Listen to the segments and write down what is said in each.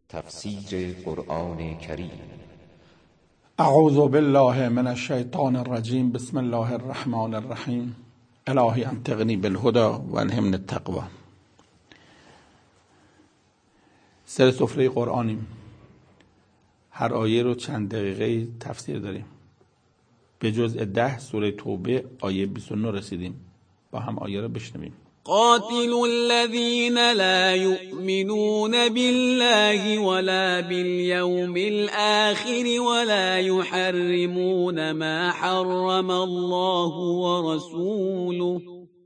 تفسیر قرآن کریم. اعوذ بالله من الشیطان الرجیم. بسم الله الرحمن الرحیم. الهی انطقنی بالهدى و الهمنی التقوی. سر سفره قرآنیم. هر آیه رو چند دقیقه تفسیر داریم. به جزء 10 سوره توبه آیه 29 رسیدیم. با هم آیه رو بشنویم. قاتلوا الذين لا يؤمنون بالله ولا باليوم الآخر ولا يحرمون ما حرم الله ورسوله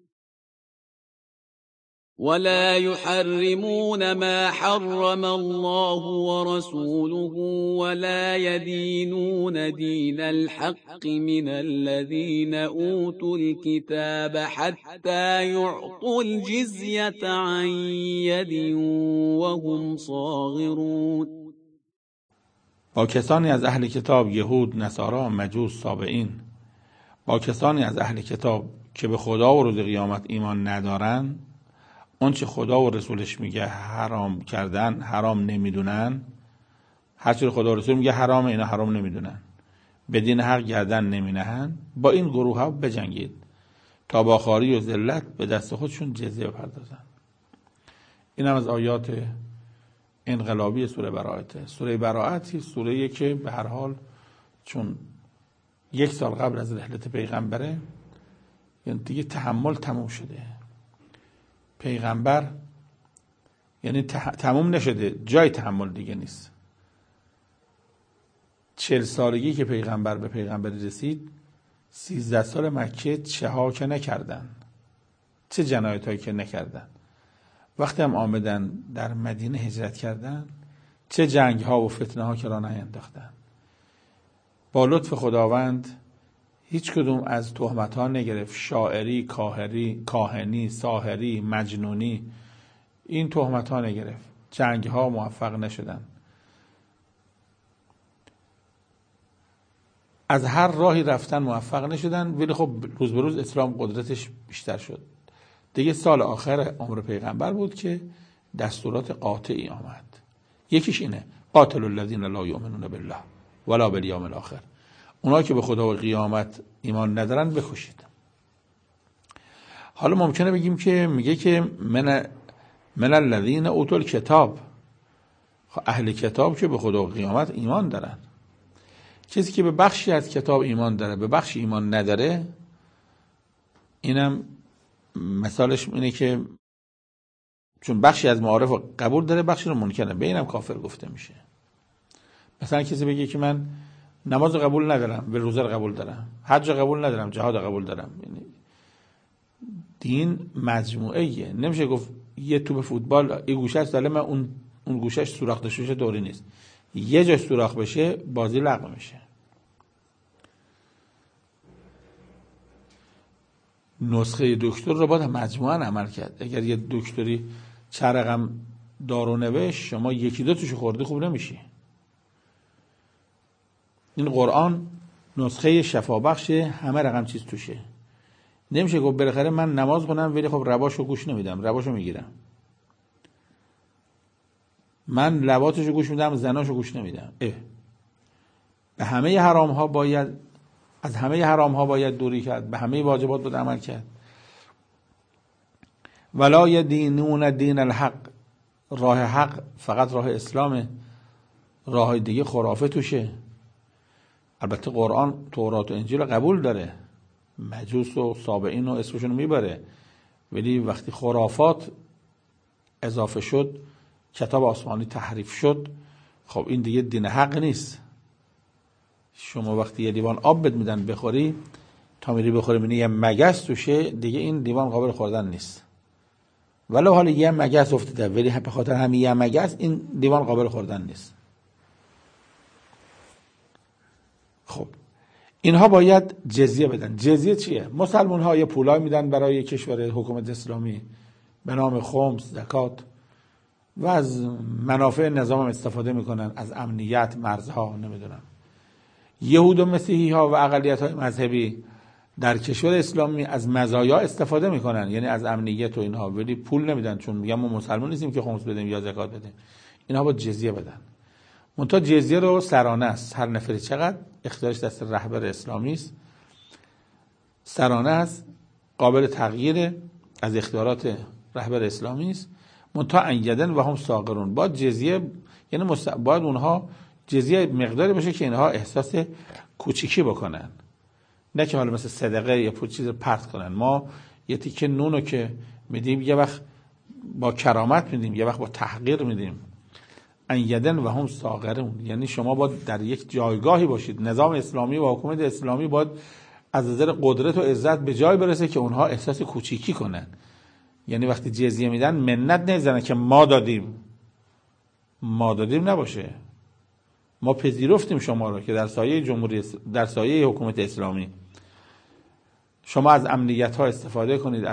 ولا يدينون دين الحق من الذين أوتوا الكتاب حتى يعطوا الجزية عن يد وهم صاغرون. با کسانی از اهل کتاب، یهود، نصارا، مجوس، سابئین، با کسانی از اهل کتاب که به خدا و روز قیامت ایمان ندارن، اون چه خدا و رسولش میگه حرام کردن حرام نمیدونن، هر چی خدا و رسول میگه حرامه اینا حرام نمیدونن، به دین حق گردن نمینهن، با این گروه ها بجنگید تا با خواری و ذلت به دست خودشون جزیه بپردازن. این هم از آیات انقلابی سوره براءته. سوره براءت سوره‌ای که به هر حال چون 1 سال قبل از رحلت پیغمبره، یعنی دیگه تحمل تموم شده. پیغمبر یعنی تموم نشده، جای تحمل دیگه نیست. 40 سالگی که پیغمبر به پیغمبری رسید، 13 سال مکه چه ها که نکردن، چه جنایت هایی که نکردن. وقتی هم آمدن در مدینه هجرت کردن، چه جنگ ها و فتنه ها که راه نینداختن. با لطف خداوند هیچ کدوم از تهمت ها نگرفت. شاعری، کاهنی، ساحری، مجنونی، این تهمت ها نگرفت. جنگ ها موفق نشدن. از هر راهی رفتن موفق نشدن، ولی خب روز به روز اسلام قدرتش بیشتر شد. دیگه سال آخر عمر پیغمبر بود که دستورات قاطعی آمد. یکیش اینه: قاتلوا الذین لا یؤمنون بالله ولا بالیوم الاخر. اونا که به خدا و قیامت ایمان ندارن بکشید. حالا ممکنه بگیم که میگه که من الذین اوتوا الکتاب، اهل کتاب که به خدا و قیامت ایمان دارن. کسی که به بخشی از کتاب ایمان داره به بخشی ایمان نداره، اینم مثالش اینه که چون بخشی از معارف رو قبول داره بخشی رو منکره، به اینم کافر گفته میشه. مثلا کسی بگه که من نماز قبول ندارم، به روزه قبول دارم، حج قبول ندارم، جهاد قبول دارم. یعنی دین مجموعه‌ایه. نمیشه گفت یه توپ فوتبال یه گوشه‌اش ساله، من اون گوشه‌اش سوراخ داشته باشه دوری نیست. یه جاش سوراخ بشه بازی لغو میشه. نسخه دکتر رو باید مجموعاً عمل کرد. اگر یه دکتری چه رقم دارو نوشت، شما یکی دو توش خوردی خوب نمیشی. این قرآن نسخه شفابخش، همه رقم چیز توشه. نمیشه گفت بالاخره من نماز خونم ولی خب رباشو گوش نمیدم، رباشو میگیرم. من لواتشو گوش میدم، زناشو گوش نمیدم. به همه حرام ها باید، از همه حرام ها باید دوری کرد، به همه واجبات باید عمل کرد. ولا یدینون دین الحق، راه حق فقط راه اسلامه، راه دیگه خرافه توشه. البته قرآن تورات و انجیل قبول داره، مجوس و سابئین و اسمشون میبره، ولی وقتی خرافات اضافه شد، کتاب آسمانی تحریف شد، خب این دیگه دین حق نیست. شما وقتی یه لیوان آب بد میدن بخوری، تا میری بخوری میبینی یه مگس توشه، دیگه این لیوان قابل خوردن نیست. ولو حالا یه مگس افتاده، ولی به خاطر همین یه مگس این لیوان قابل خوردن نیست. خب اینها باید جزیه بدن. جزیه چیه؟ مسلمان ها یه پولای میدن برای کشور حکومت اسلامی به نام خمس، زکات، و از منافع نظام استفاده میکنن، از امنیت، مرزها، نمیدونم. یهود و مسیحی ها و اقلیت های مذهبی در کشور اسلامی از مزایا استفاده میکنن، یعنی از امنیت و اینها، ولی پول نمیدن، چون میگن ما مسلمان نیستیم که خمس بدیم یا زکات بدیم. اینها باید جزیه بدن. منتها جزیه رو سرانه است، هر نفری چقدر، اختیارش دست رهبر اسلامی است، سرانه است، قابل تغییر، از اختیارات رهبر اسلامی است. منتها انیدن و هم صاغرون، باید جزیه، یعنی باید اونها جزیه مقداری باشه که اینها احساس کوچیکی بکنن، نه که حالا مثل صدقه یا پول چیز پرت کنن. ما یه تیکه نونو که میدیم یه وقت با کرامت میدیم، یه وقت با تحقیر میدیم. انیدن و هم صاغرون، یعنی شما باید در یک جایگاهی باشید، نظام اسلامی و حکومت اسلامی باید از نظر قدرت و عزت به جای برسه که اونها احساس کوچیکی کنن. یعنی وقتی جزیه میدن منت نمیزنن که ما دادیم نباشه، ما پذیرفتیم شما رو که در سایه حکومت اسلامی شما از امنیت ها استفاده کنید.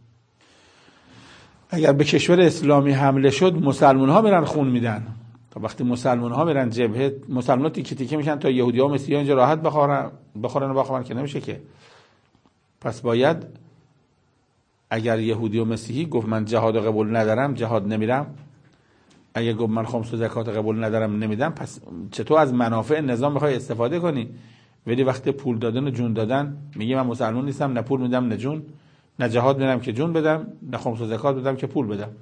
اگر به کشور اسلامی حمله شد مسلمان ها میرن خون میدن، تا وقتی مسلمان ها میرن جبهه، مسلمان ها تیکه تیکه میشن تا یهودی ها مسیحی ها اینجا راحت بخورن که نمیشه که. پس باید اگر یهودی و مسیحی گفت من جهاد قبول ندارم، جهاد نمیرم، اگر گفت من خمس و زکات قبول ندارم، نمیدم، پس چطور از منافع نظام میخوای استفاده کنی؟ ولی وقتی پول دادن و جون دادن میگه من مسلمان نیستم، نه پول میدم نه جون، نه جهاد میرم که جون بدم، نه خمس و زکات بدم که پول بدم.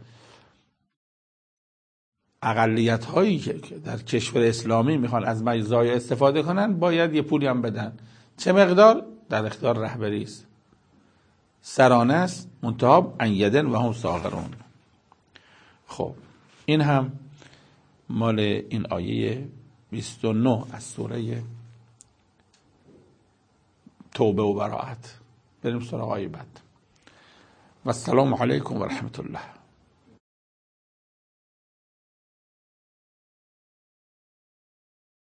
اقلیت هایی که در کشور اسلامی میخوان از مزایا استفاده کنن باید یه پولی هم بدن. چه مقدار؟ در اختیار رهبری است، سرانه است، منتها انیدن و هم صاغرون. خب این هم مال این آیه 29 از سوره توبه و براءت. بریم سراغ آیه بعد. و السلام علیکم و رحمت الله.